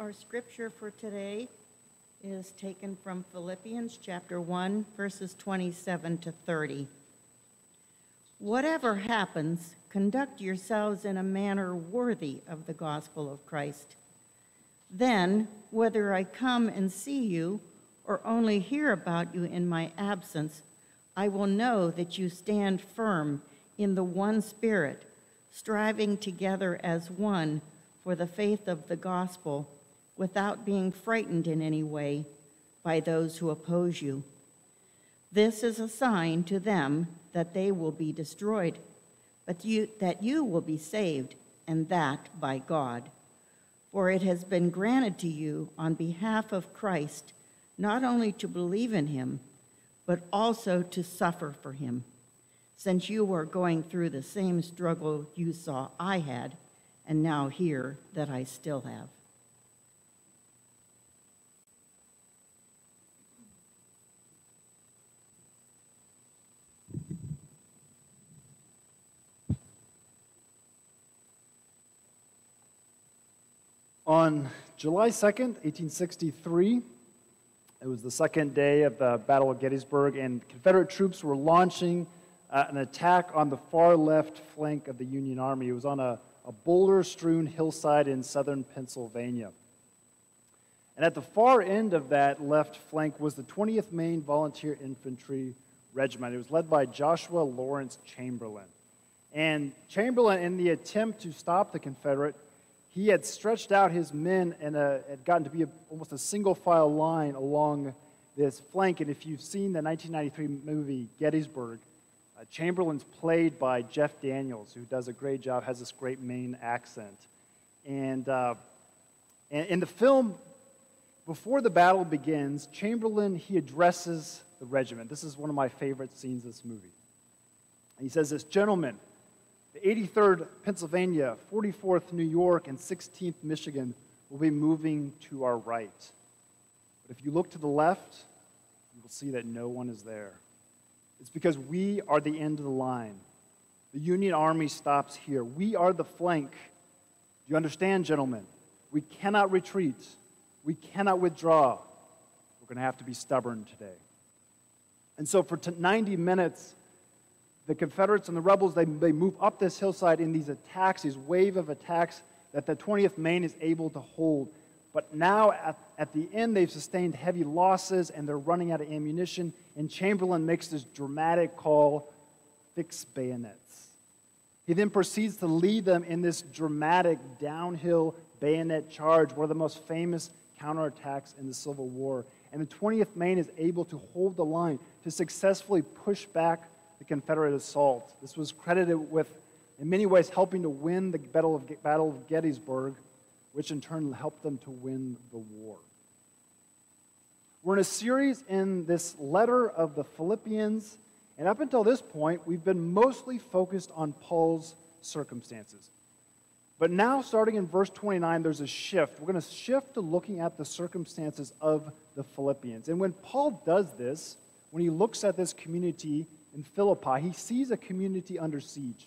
Our scripture for today is taken from Philippians chapter 1, verses 27 to 30. Whatever happens, conduct yourselves in a manner worthy of the gospel of Christ. Then, whether I come and see you or only hear about you in my absence, I will know that you stand firm in the one Spirit, striving together as one for the faith of the gospel, without being frightened in any way by those who oppose you. This is a sign to them that they will be destroyed, but that you will be saved, and that by God. For it has been granted to you on behalf of Christ not only to believe in him, but also to suffer for him, since you are going through the same struggle you saw I had, and now hear that I still have. On July 2nd, 1863, it was the second day of the Battle of Gettysburg, and Confederate troops were launching an attack on the far left flank of the Union Army. It was on a boulder-strewn hillside in southern Pennsylvania. And at the far end of that left flank was the 20th Maine Volunteer Infantry Regiment. It was led by Joshua Lawrence Chamberlain. And Chamberlain, in the attempt to stop the Confederate, he had stretched out his men and had gotten to be almost a single-file line along this flank. And if you've seen the 1993 movie Gettysburg, Chamberlain's played by Jeff Daniels, who does a great job, has this great Maine accent. And in the film, before the battle begins, Chamberlain, he addresses the regiment. This is one of my favorite scenes of this movie. And he says this: "Gentlemen, the 83rd Pennsylvania, 44th New York, and 16th Michigan will be moving to our right. But if you look to the left, you will see that no one is there. It's because we are the end of the line. The Union Army stops here. We are the flank. Do you understand, gentlemen? We cannot retreat. We cannot withdraw. We're going to have to be stubborn today." And so for 90 minutes, the Confederates and the rebels, they move up this hillside in these attacks, these wave of attacks that the 20th Maine is able to hold. But now at the end, they've sustained heavy losses and they're running out of ammunition. And Chamberlain makes this dramatic call, "Fix bayonets." He then proceeds to lead them in this dramatic downhill bayonet charge, one of the most famous counterattacks in the Civil War. And the 20th Maine is able to hold the line, to successfully push back the Confederate assault. This was credited with, in many ways, helping to win the Battle of Gettysburg, which in turn helped them to win the war. We're in a series in this letter of the Philippians, and up until this point, we've been mostly focused on Paul's circumstances. But now, starting in verse 29, there's a shift. We're going to shift to looking at the circumstances of the Philippians. And when Paul does this, when he looks at this community in Philippi, he sees a community under siege.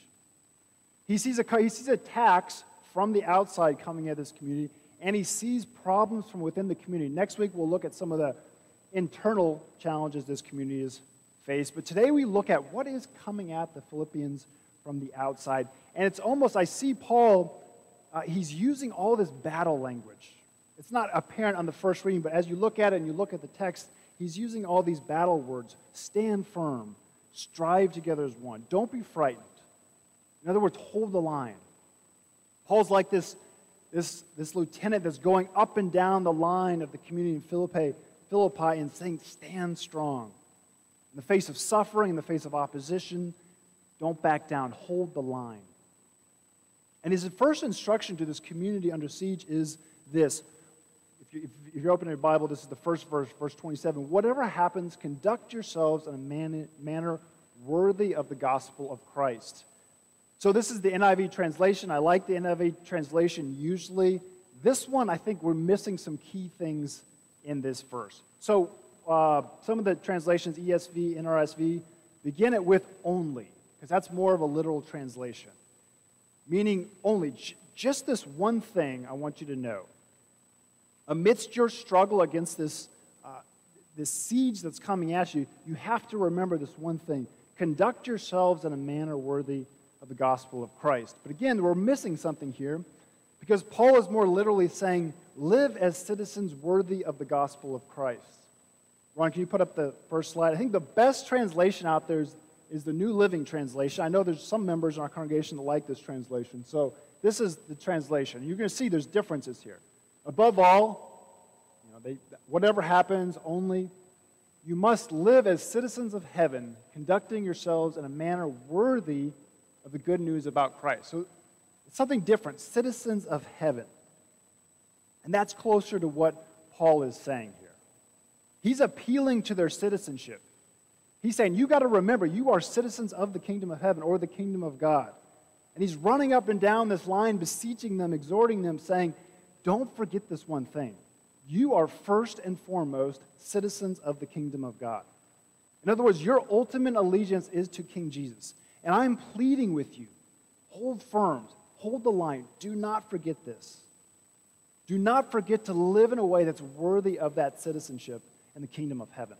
He sees attacks from the outside coming at this community, and he sees problems from within the community. Next week, we'll look at some of the internal challenges this community has faced. But today, we look at what is coming at the Philippians from the outside. And it's almost, I see Paul, he's using all this battle language. It's not apparent on the first reading, but as you look at it and you look at the text, he's using all these battle words: stand firm, strive together as one, don't be frightened. In other words, hold the line. Paul's like this lieutenant that's going up and down the line of the community in Philippi and saying, stand strong. In the face of suffering, in the face of opposition, don't back down, hold the line. And his first instruction to this community under siege is this. If you open your Bible, this is the first verse, verse 27. "Whatever happens, conduct yourselves in a manner worthy of the gospel of Christ." So this is the NIV translation. I like the NIV translation usually. This one, I think we're missing some key things in this verse. So some of the translations, ESV, NRSV, begin it with only, because that's more of a literal translation. Meaning only, just this one thing I want you to know. Amidst your struggle against this siege that's coming at you, you have to remember this one thing. Conduct yourselves in a manner worthy of the gospel of Christ. But again, we're missing something here because Paul is more literally saying, live as citizens worthy of the gospel of Christ. Ron, can you put up the first slide? I think the best translation out there is the New Living Translation. I know there's some members in our congregation that like this translation. So this is the translation. You're going to see there's differences here. Above all, whatever happens, only you must live as citizens of heaven, conducting yourselves in a manner worthy of the good news about Christ. So it's something different, citizens of heaven. And that's closer to what Paul is saying here. He's appealing to their citizenship. He's saying, you got to remember, you are citizens of the kingdom of heaven or the kingdom of God. And he's running up and down this line, beseeching them, exhorting them, saying, don't forget this one thing. You are first and foremost citizens of the kingdom of God. In other words, your ultimate allegiance is to King Jesus. And I'm pleading with you, hold firm, hold the line. Do not forget this. Do not forget to live in a way that's worthy of that citizenship in the kingdom of heaven.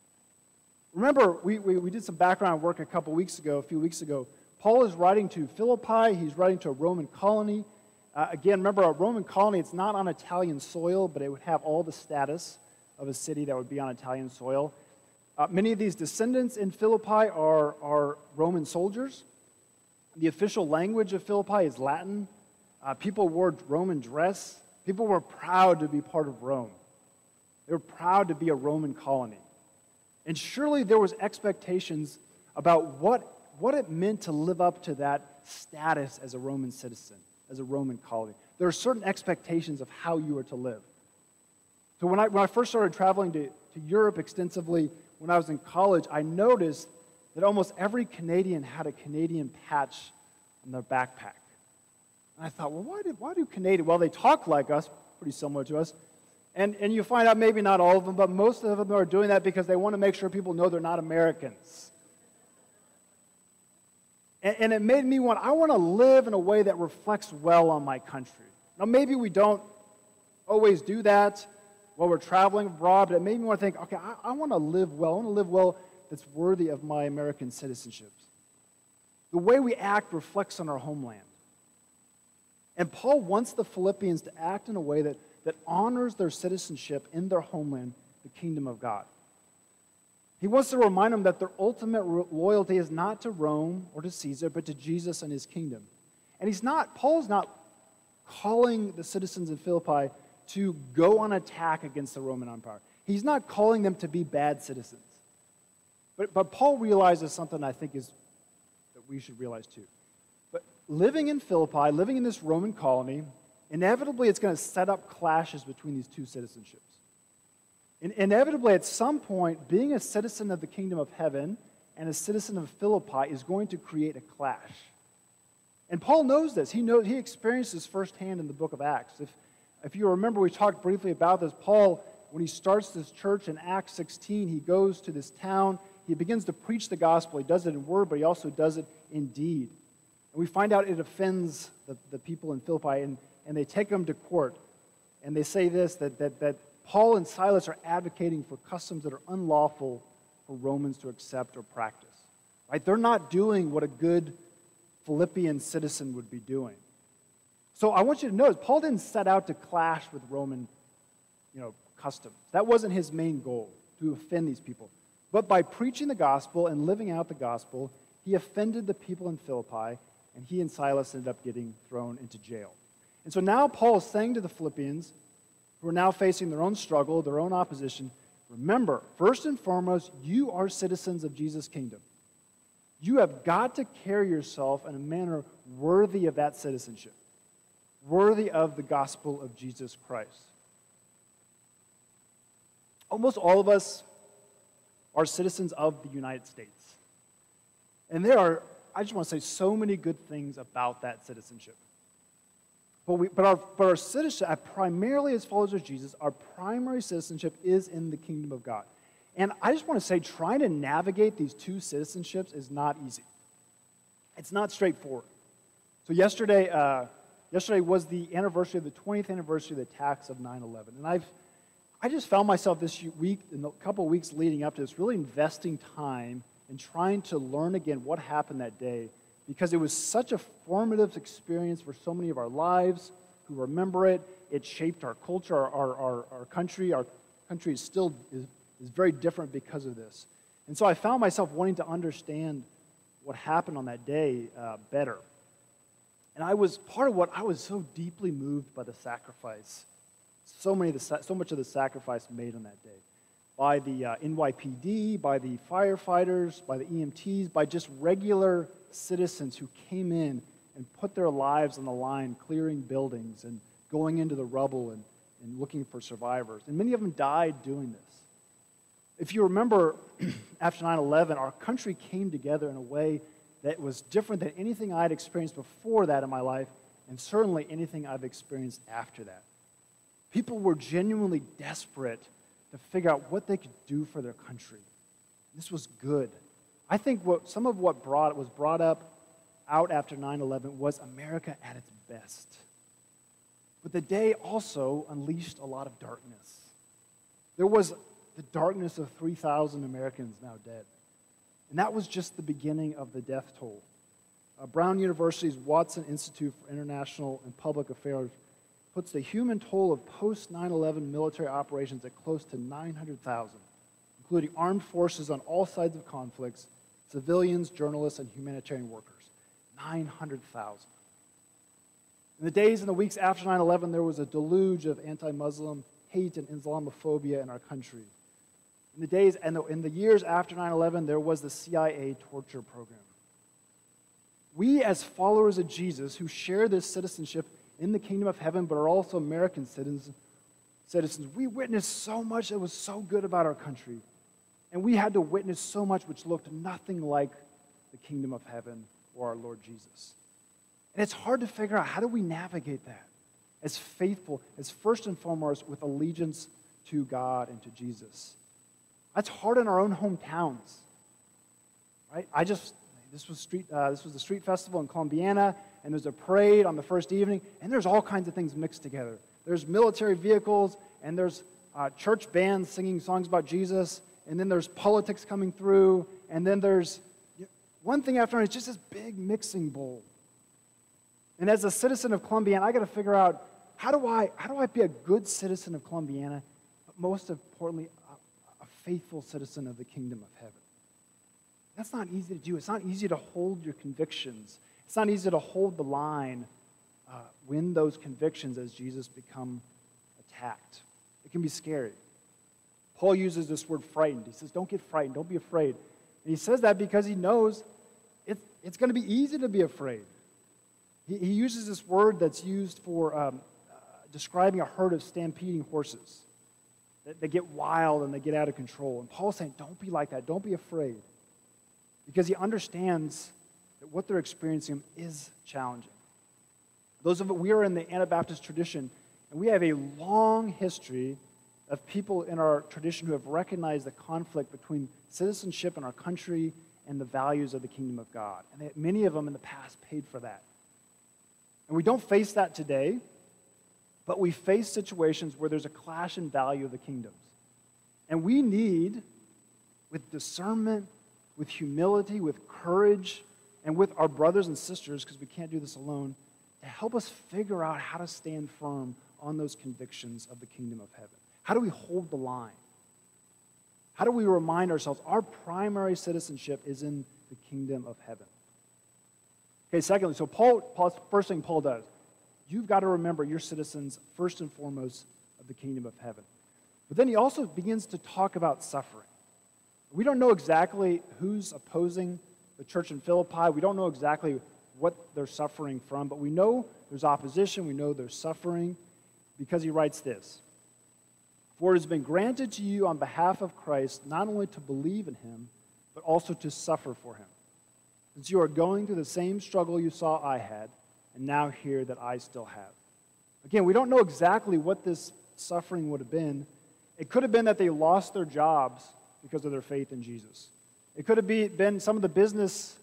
Remember, we did some background work a few weeks ago. Paul is writing to Philippi. He's writing to a Roman colony. Again, remember, a Roman colony, it's not on Italian soil, but it would have all the status of a city that would be on Italian soil. Many of these descendants in Philippi are Roman soldiers. The official language of Philippi is Latin. People wore Roman dress. People were proud to be part of Rome. They were proud to be a Roman colony. And surely there was expectations about what it meant to live up to that status as a Roman citizen, as a Roman colony. There are certain expectations of how you are to live. So when I first started traveling to Europe extensively when I was in college, I noticed that almost every Canadian had a Canadian patch on their backpack. And I thought, well, why do Canadians? Well, they talk like us, pretty similar to us. And you find out maybe not all of them, but most of them are doing that because they want to make sure people know they're not Americans. And it made me I want to live in a way that reflects well on my country. Now, maybe we don't always do that while we're traveling abroad, but it made me want to think, okay, I want to live well. I want to live well that's worthy of my American citizenship. The way we act reflects on our homeland. And Paul wants the Philippians to act in a way that honors their citizenship in their homeland, the kingdom of God. He wants to remind them that their ultimate loyalty is not to Rome or to Caesar, but to Jesus and his kingdom. And Paul's not calling the citizens in Philippi to go on attack against the Roman Empire. He's not calling them to be bad citizens. But Paul realizes something I think that we should realize too. But living in Philippi, living in this Roman colony, inevitably it's going to set up clashes between these two citizenships. Inevitably, at some point, being a citizen of the kingdom of heaven and a citizen of Philippi is going to create a clash. And Paul knows this. He experienced this firsthand in the book of Acts. If you remember, we talked briefly about this. Paul, when he starts this church in Acts 16, he goes to this town. He begins to preach the gospel. He does it in word, but he also does it in deed. And we find out it offends the people in Philippi, and they take him to court. And they say this, that Paul and Silas are advocating for customs that are unlawful for Romans to accept or practice. Right? They're not doing what a good Philippian citizen would be doing. So I want you to notice, Paul didn't set out to clash with Roman, customs. That wasn't his main goal, to offend these people. But by preaching the gospel and living out the gospel, he offended the people in Philippi, and he and Silas ended up getting thrown into jail. And so now Paul is saying to the Philippians, who are now facing their own struggle, their own opposition, remember, first and foremost, you are citizens of Jesus' kingdom. You have got to carry yourself in a manner worthy of that citizenship, worthy of the gospel of Jesus Christ. Almost all of us are citizens of the United States. And there are, I just want to say, so many good things about that citizenship. But our citizenship, primarily as followers of Jesus, our primary citizenship is in the kingdom of God. And I just want to say, trying to navigate these two citizenships is not easy. It's not straightforward. So yesterday, yesterday was the anniversary of the 20th anniversary of the attacks of 9/11. And I just found myself this week, in the couple of weeks leading up to this, really investing time in trying to learn again what happened that day, because it was such a formative experience for so many of our lives who remember it. It shaped our culture, our country. Our country is still is very different because of this. And so I found myself wanting to understand what happened on that day better. And I was so deeply moved by the sacrifice, so much of the sacrifice made on that day, by the NYPD, by the firefighters, by the EMTs, by just regular citizens who came in and put their lives on the line, clearing buildings and going into the rubble and looking for survivors. And many of them died doing this. If you remember, after 9/11, our country came together in a way that was different than anything I had experienced before that in my life, and certainly anything I've experienced after that. People were genuinely desperate to figure out what they could do for their country. This was good. I think some of what was brought up out after 9/11 was America at its best. But the day also unleashed a lot of darkness. There was the darkness of 3,000 Americans now dead. And that was just the beginning of the death toll. Brown University's Watson Institute for International and Public Affairs puts the human toll of post-9/11 military operations at close to 900,000, including armed forces on all sides of conflicts, civilians, journalists, and humanitarian workers. 900,000. In the days and the weeks after 9/11, there was a deluge of anti-Muslim hate and Islamophobia in our country. In the days and in the years after 9/11, there was the CIA torture program. We, as followers of Jesus, who share this citizenship in the kingdom of heaven, but are also American citizens, we witnessed so much that was so good about our country. And we had to witness so much which looked nothing like the kingdom of heaven or our Lord Jesus. And it's hard to figure out, how do we navigate that as faithful, as first and foremost with allegiance to God and to Jesus? That's hard in our own hometowns, right? This was the street festival in Columbiana, and there's a parade on the first evening, and there's all kinds of things mixed together. There's military vehicles, and there's church bands singing songs about Jesus, and then there's politics coming through, and then there's one thing after another. It's just this big mixing bowl. And as a citizen of Columbiana, I got to figure out, how do I be a good citizen of Columbiana, but most importantly, a faithful citizen of the kingdom of heaven? That's not easy to do. It's not easy to hold your convictions. It's not easy to hold the line when those convictions as Jesus become attacked. It can be scary. Paul uses this word frightened. He says, don't get frightened. Don't be afraid. And he says that because he knows it's going to be easy to be afraid. He uses this word that's used for describing a herd of stampeding horses. They get wild and they get out of control. And Paul's saying, don't be like that. Don't be afraid. Because he understands that what they're experiencing is challenging. We are in the Anabaptist tradition, and we have a long history of people in our tradition who have recognized the conflict between citizenship in our country and the values of the kingdom of God. And many of them in the past paid for that. And we don't face that today, but we face situations where there's a clash in value of the kingdoms. And we need, with discernment, with humility, with courage, and with our brothers and sisters, because we can't do this alone, to help us figure out how to stand firm on those convictions of the kingdom of heaven. How do we hold the line? How do we remind ourselves our primary citizenship is in the kingdom of heaven? Okay, secondly, so first thing Paul does, you've got to remember you're citizens first and foremost of the kingdom of heaven. But then he also begins to talk about suffering. We don't know exactly who's opposing the church in Philippi. We don't know exactly what they're suffering from, but we know there's opposition. We know there's suffering because he writes this: "For it has been granted to you on behalf of Christ not only to believe in him, but also to suffer for him, since you are going through the same struggle you saw I had, and now hear that I still have." Again, we don't know exactly what this suffering would have been. It could have been that they lost their jobs because of their faith in Jesus. It could have been some of the business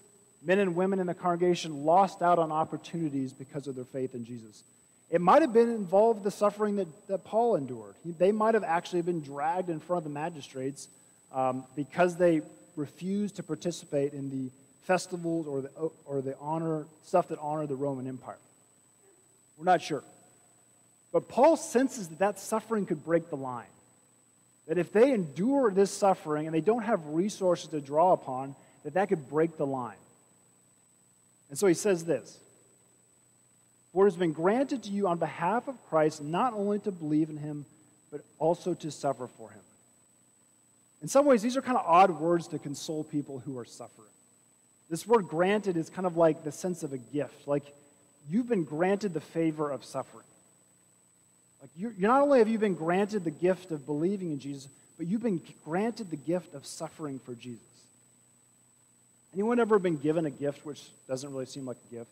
men and women in the congregation lost out on opportunities because of their faith in Jesus. It might have been involved the suffering that Paul endured. They might have actually been dragged in front of the magistrates because they refused to participate in the festivals or the honor stuff that honored the Roman Empire. We're not sure. But Paul senses that suffering could break the line. That if they endure this suffering and they don't have resources to draw upon, that could break the line. And so he says this, "For it has been granted to you on behalf of Christ not only to believe in him, but also to suffer for him." In some ways, these are kind of odd words to console people who are suffering. This word granted is kind of like the sense of a gift. Like, you've been granted the favor of suffering. Like, you're not only have you been granted the gift of believing in Jesus, but you've been granted the gift of suffering for Jesus. Anyone ever been given a gift which doesn't really seem like a gift?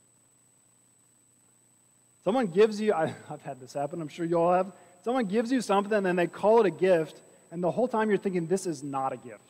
Someone gives you, I've had this happen, I'm sure you all have. Someone gives you something and then they call it a gift, and the whole time you're thinking, this is not a gift.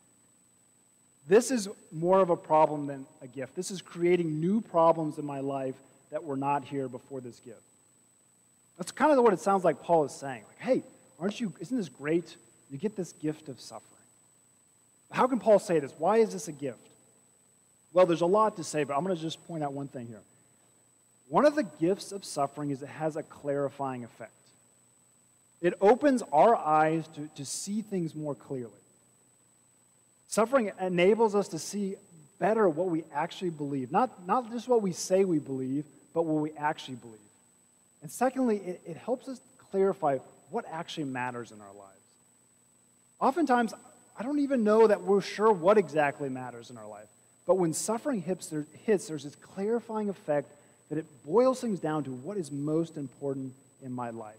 This is more of a problem than a gift. This is creating new problems in my life that were not here before this gift. That's kind of what it sounds like Paul is saying. Like, hey, isn't this great? You get this gift of suffering. How can Paul say this? Why is this a gift? Well, there's a lot to say, but I'm going to just point out one thing here. One of the gifts of suffering is it has a clarifying effect. It opens our eyes to see things more clearly. Suffering enables us to see better what we actually believe. Not just what we say we believe, but what we actually believe. And secondly, it helps us clarify what actually matters in our lives. Oftentimes, I don't even know that we're sure what exactly matters in our life. But when suffering hits, there's this clarifying effect that it boils things down to what is most important in my life.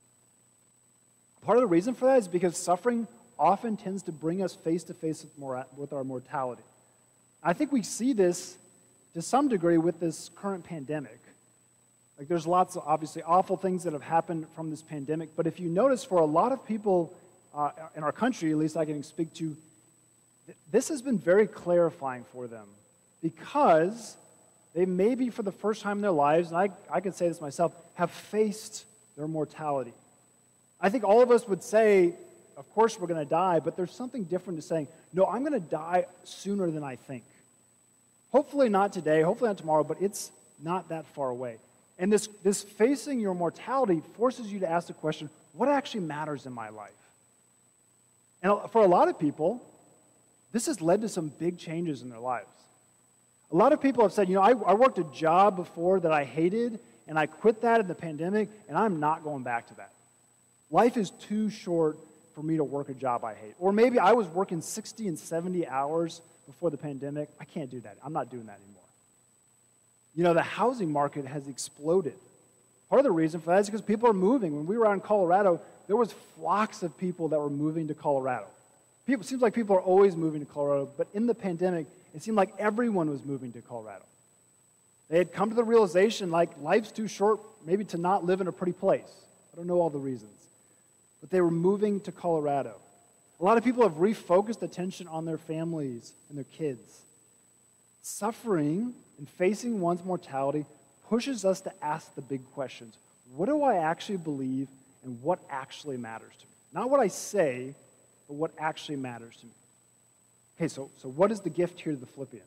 Part of the reason for that is because suffering often tends to bring us face to face with our mortality. I think we see this to some degree with this current pandemic. Like, there's lots of obviously awful things that have happened from this pandemic, but if you notice, for a lot of people in our country, at least I can speak to, this has been very clarifying for them because they maybe for the first time in their lives, and I can say this myself, have faced their mortality. I think all of us would say, of course we're going to die, but there's something different to saying, no, I'm going to die sooner than I think. Hopefully not today, hopefully not tomorrow, but it's not that far away. And this facing your mortality forces you to ask the question, what actually matters in my life? And for a lot of people, this has led to some big changes in their lives. A lot of people have said, I worked a job before that I hated, and I quit that in the pandemic, and I'm not going back to that. Life is too short for me to work a job I hate. Or maybe I was working 60 and 70 hours before the pandemic. I can't do that. I'm not doing that anymore. The housing market has exploded. Part of the reason for that is because people are moving. When we were out in Colorado, there was flocks of people that were moving to Colorado. It seems like people are always moving to Colorado, but in the pandemic, it seemed like everyone was moving to Colorado. They had come to the realization, like, life's too short maybe to not live in a pretty place. I don't know all the reasons. But they were moving to Colorado. A lot of people have refocused attention on their families and their kids. Suffering and facing one's mortality pushes us to ask the big questions. What do I actually believe, and what actually matters to me? Not what I say, but what actually matters to me. Okay, so what is the gift here to the Philippians?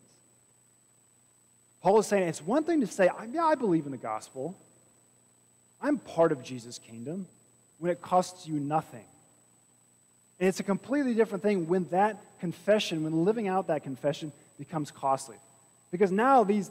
Paul is saying it's one thing to say, I believe in the gospel. I'm part of Jesus' kingdom when it costs you nothing. And it's a completely different thing when that confession, when living out that confession becomes costly. Because now this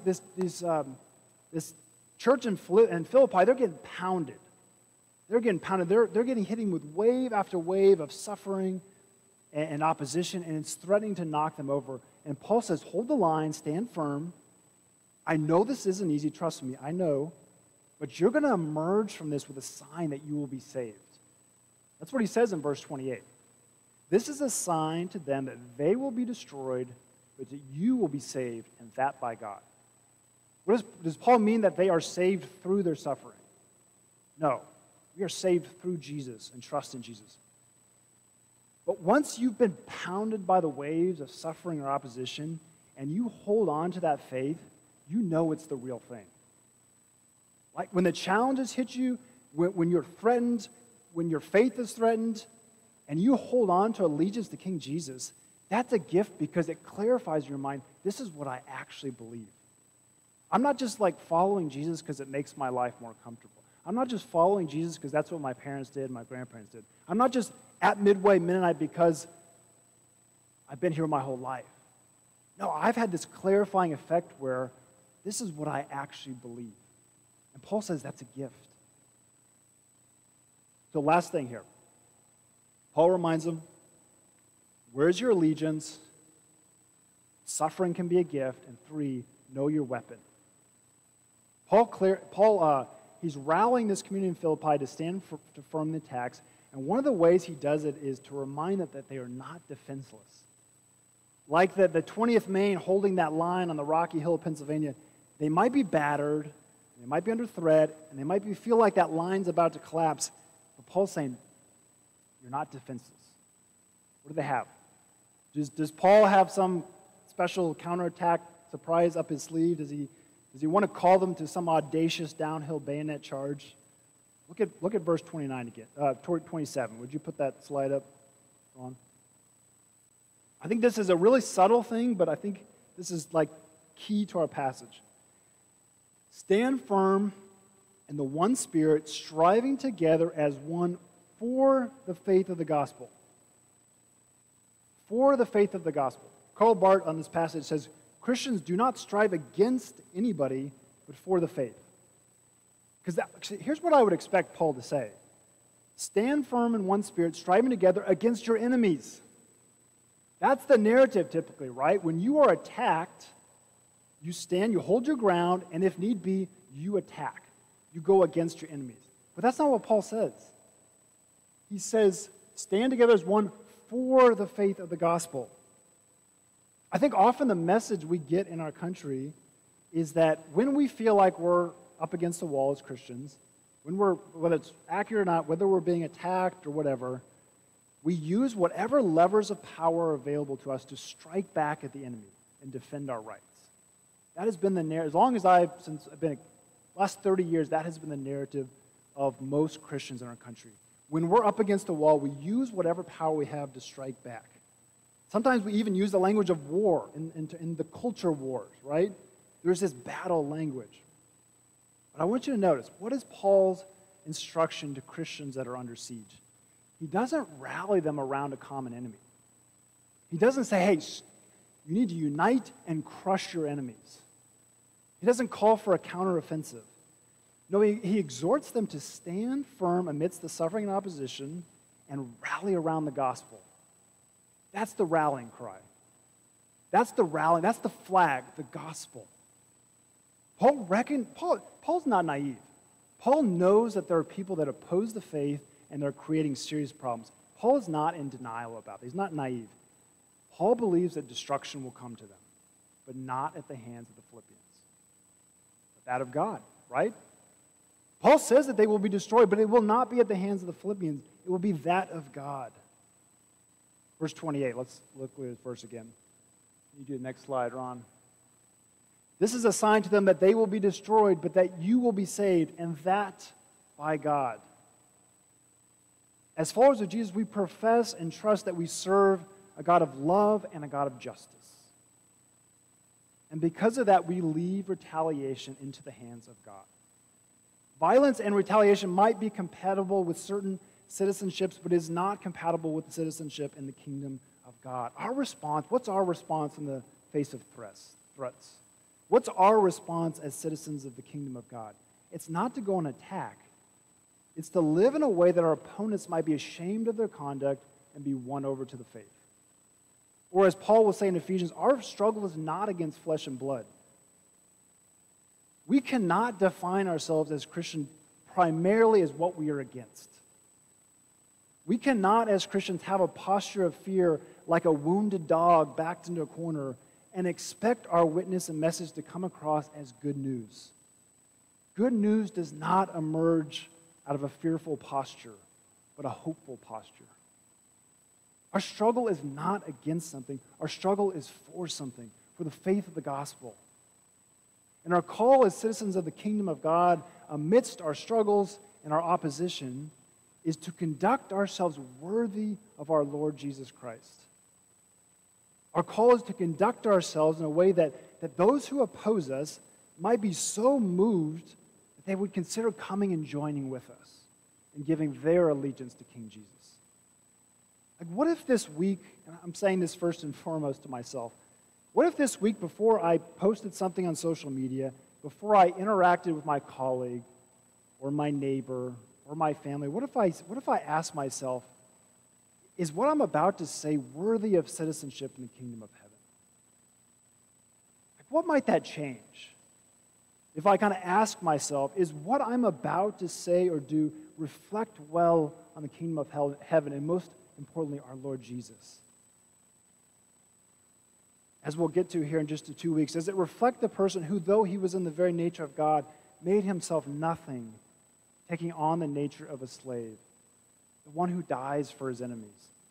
church in Philippi, they're getting pounded. They're getting pounded. They're getting hit with wave after wave of suffering and opposition, and it's threatening to knock them over. And Paul says, hold the line, stand firm. I know this isn't easy, trust me, I know. But you're going to emerge from this with a sign that you will be saved. That's what he says in verse 28. This is a sign to them that they will be destroyed, but that you will be saved, and that by God. Does Paul mean that they are saved through their suffering? No. We are saved through Jesus and trust in Jesus. But once you've been pounded by the waves of suffering or opposition, and you hold on to that faith, you know it's the real thing. Like when the challenges hit you, when you're threatened, when your faith is threatened, and you hold on to allegiance to King Jesus, that's a gift because it clarifies in your mind, this is what I actually believe. I'm not just like following Jesus because it makes my life more comfortable. I'm not just following Jesus because that's what my parents did, my grandparents did. I'm not just at Midway Mennonite because I've been here my whole life. No, I've had this clarifying effect where this is what I actually believe. And Paul says that's a gift. So last thing here. Paul reminds them, where's your allegiance? Suffering can be a gift. And 3, know your weapon. He's rallying this community in Philippi to stand firm in the attacks. And one of the ways he does it is to remind them that they are not defenseless. Like the 20th Maine holding that line on the rocky hill of Pennsylvania, they might be battered, they might be under threat, and they might feel like that line's about to collapse. But Paul's saying, you're not defenseless. What do they have? Does Paul have some special counterattack surprise up his sleeve? Does he want to call them to some audacious downhill bayonet charge? Look at verse 29 again, 27. Would you put that slide up, Ron? I think this is a really subtle thing, but I think this is like key to our passage. Stand firm in the one Spirit, striving together as one for the faith of the gospel. For the faith of the gospel. Karl Barth on this passage says, Christians do not strive against anybody, but for the faith. Because here's what I would expect Paul to say. Stand firm in one Spirit, striving together against your enemies. That's the narrative typically, right? When you are attacked, you stand, you hold your ground, and if need be, you attack. You go against your enemies. But that's not what Paul says. He says, stand together as one for the faith of the gospel. I think often the message we get in our country is that when we feel like we're up against the wall as Christians, whether it's accurate or not, whether we're being attacked or whatever, we use whatever levers of power are available to us to strike back at the enemy and defend our rights. That has been the narrative, since I've been, last 30 years, that has been the narrative of most Christians in our country. When we're up against the wall, we use whatever power we have to strike back. Sometimes we even use the language of war in the culture wars, right? There's this battle language. But I want you to notice, what is Paul's instruction to Christians that are under siege? He doesn't rally them around a common enemy. He doesn't say, hey, you need to unite and crush your enemies. He doesn't call for a counteroffensive. No, he exhorts them to stand firm amidst the suffering and opposition and rally around the gospel. That's the rallying cry. That's the flag, the gospel. Paul's not naive. Paul knows that there are people that oppose the faith and they're creating serious problems. Paul is not in denial about it. He's not naive. Paul believes that destruction will come to them, but not at the hands of the Philippians, but that of God, right? Paul says that they will be destroyed, but it will not be at the hands of the Philippians. It will be that of God. Verse 28, let's look at this verse again. You do the next slide, Ron. This is a sign to them that they will be destroyed, but that you will be saved, and that by God. As followers of Jesus, we profess and trust that we serve a God of love and a God of justice. And because of that, we leave retaliation into the hands of God. Violence and retaliation might be compatible with certain citizenships, but is not compatible with the citizenship in the kingdom of God. What's our response in the face of threats? What's our response as citizens of the kingdom of God? It's not to go and attack. It's to live in a way that our opponents might be ashamed of their conduct and be won over to the faith. Or as Paul will say in Ephesians, our struggle is not against flesh and blood. We cannot define ourselves as Christians primarily as what we are against. We cannot, as Christians, have a posture of fear like a wounded dog backed into a corner and expect our witness and message to come across as good news. Good news does not emerge out of a fearful posture, but a hopeful posture. Our struggle is not against something. Our struggle is for something, for the faith of the gospel. And our call as citizens of the kingdom of God, amidst our struggles and our opposition, is to conduct ourselves worthy of our Lord Jesus Christ. Our call is to conduct ourselves in a way that those who oppose us might be so moved that they would consider coming and joining with us and giving their allegiance to King Jesus. Like, what if this week, and I'm saying this first and foremost to myself, what if this week, before I posted something on social media, before I interacted with my colleague or my neighbor or my family, what if I asked myself, is what I'm about to say worthy of citizenship in the kingdom of heaven? Like, what might that change? If I kind of ask myself, is what I'm about to say or do reflect well on the kingdom of heaven, and most importantly, our Lord Jesus? As we'll get to here in just 2 weeks, does it reflect the person who, though he was in the very nature of God, made himself nothing, taking on the nature of a slave, the one who dies for his enemies?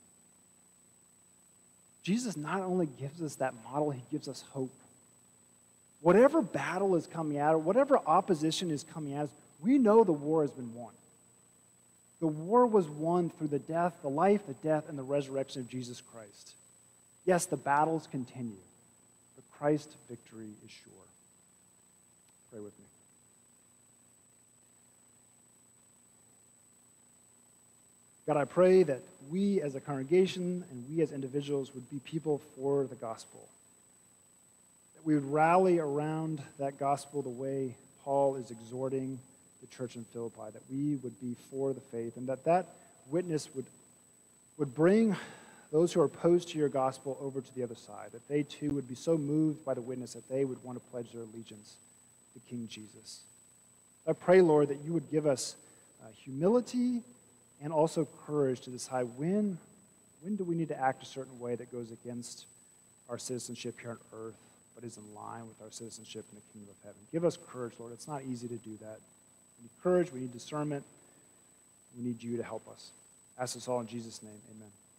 Jesus not only gives us that model, he gives us hope. Whatever battle is coming at us, whatever opposition is coming at us, we know the war has been won. The war was won through the death, the life, the death, and the resurrection of Jesus Christ. Yes, the battles continue, but Christ's victory is sure. Pray with me. God, I pray that we as a congregation and we as individuals would be people for the gospel. That we would rally around that gospel the way Paul is exhorting the church in Philippi, that we would be for the faith, and that witness would bring those who are opposed to your gospel over to the other side, that they too would be so moved by the witness that they would want to pledge their allegiance to King Jesus. I pray, Lord, that you would give us humility and also courage to decide when do we need to act a certain way that goes against our citizenship here on earth, but is in line with our citizenship in the kingdom of heaven. Give us courage, Lord. It's not easy to do that. We need courage, we need discernment, we need you to help us. I ask this all in Jesus' name, amen.